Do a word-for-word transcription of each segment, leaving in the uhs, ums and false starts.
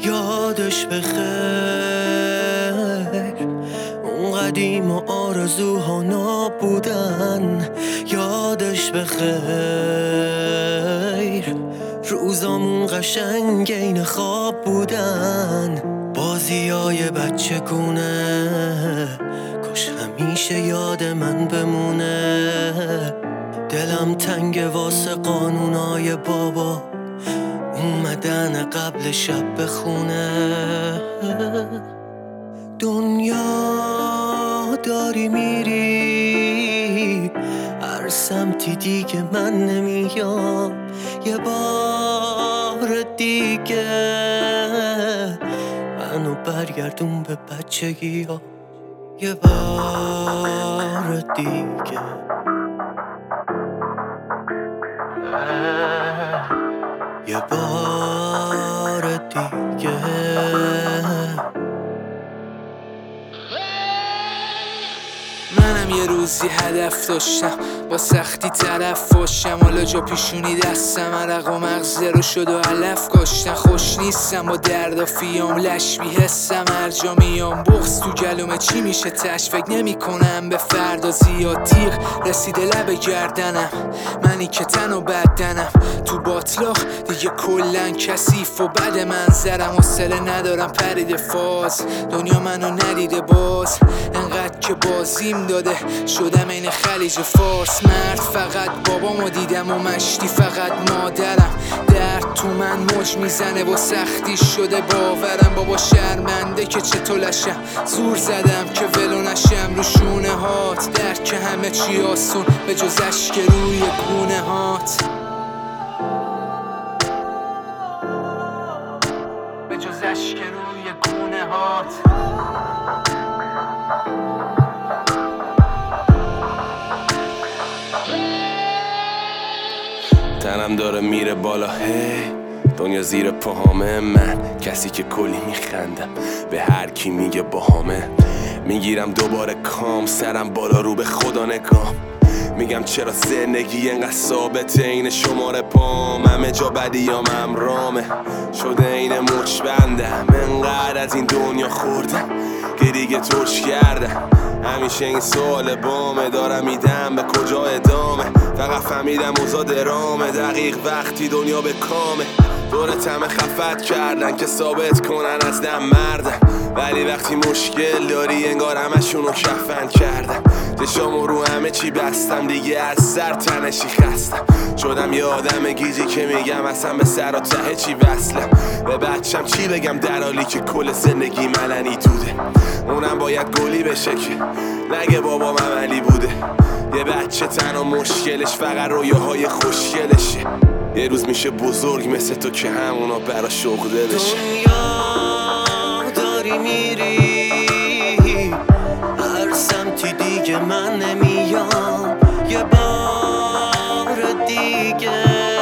یادش بخیر، اون قدیم و آرزوها نابودن. یادش بخیر، روزامون قشنگ این خواب بودن. بازیای بچه گونه کاش همیشه یاد من بمونه. دلم تنگ واسه قانونای بابا اومدن قبل شب بخونه. دنیا داری میری هر سمتی دیگه من نمیام. یه بار دیگه منو برگردون به بچگی ها. یه بار دیگه یه بار دیگه منم یه روزی هدف داشتم، با سختی طرف باشم. حالا جا پیشونی دستم عرق و مغزه رو شد و علف کاشتن. خوش نیستم با درد و فیام، لش بی حسم هر جا میام. بغض تو گلومه چی میشه تش، فکر نمی کنم به فردا. زیاد تیغ رسیده لب گردنم، منی که تن و بدنم تو باطلاق دیگه کلن کثیف و بد منظرم. حوصله ندارم پرید فاز، دنیا منو ندیده باز. انقدر که بازیم داده شدم این خلیج فارس. مرد فقط بابامو دیدم و مشتی فقط مادرم. درد تو من موج میزنه و سختی شده باورم. بابا شرمنده که چطور لشم، زور زدم که ولو نشم رو شونه هات. درد که همه چی آسون به جز اشک روی گونه هات، به جز اشک روی گونه هات. تنم داره میره بالا، هی دنیا زیر پاهامه. من کسی که کلی میخندم به هر کی میگه باهامه. میگیرم دوباره کام، سرم بالا رو به خدا نگام. میگم چرا زندگی اینقدر ثابته، این شماره پام. همه جا بدیام امرامه شده این مچ بندم. انقدر از این دنیا خوردم که دیگه ترش کردم. همیشه این سوال بامه، دارم میدم به کجا ادامه. فقط فهمیدم اوضاع درامه، دقیق وقتی دنیا به کامه. دورت همه خفت کردن که ثابت کنن از دم مردن، ولی وقتی مشکل داری انگار همشونو کفن کردن. چشامو رو همه چی بستم دیگه، از سر تنشی خستم. شدم یه آدم گیجی که میگم اصلا به سر و ته چی وصلم. به بچم چی بگم در حالی که کل زندگی ملنی دوده. اونم باید گلی بشه که نگه بابام عملی بوده. یه بچه تنها مشکلش فقط رویاهای خوشگلشه. یه روز میشه بزرگ مثل تو که همونا برا شغله بشه. دنیا داری میری هر سمتی دیگه من نمیام. یه بار دیگه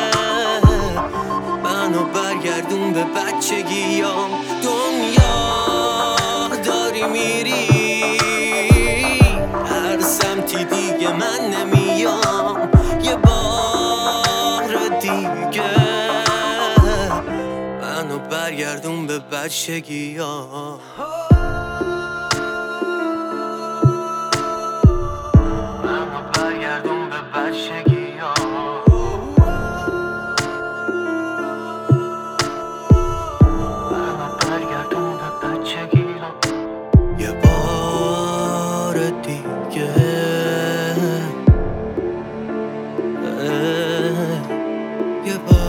منو برگردون به بچگیام. دنیا داری میری هر سمتی دیگه من نمیام. یه بار دیگه منو برگردون به بچگیام. منو برگردون به بچگیام. منو برگردون به بچگیام. یه بار دیگه یه بار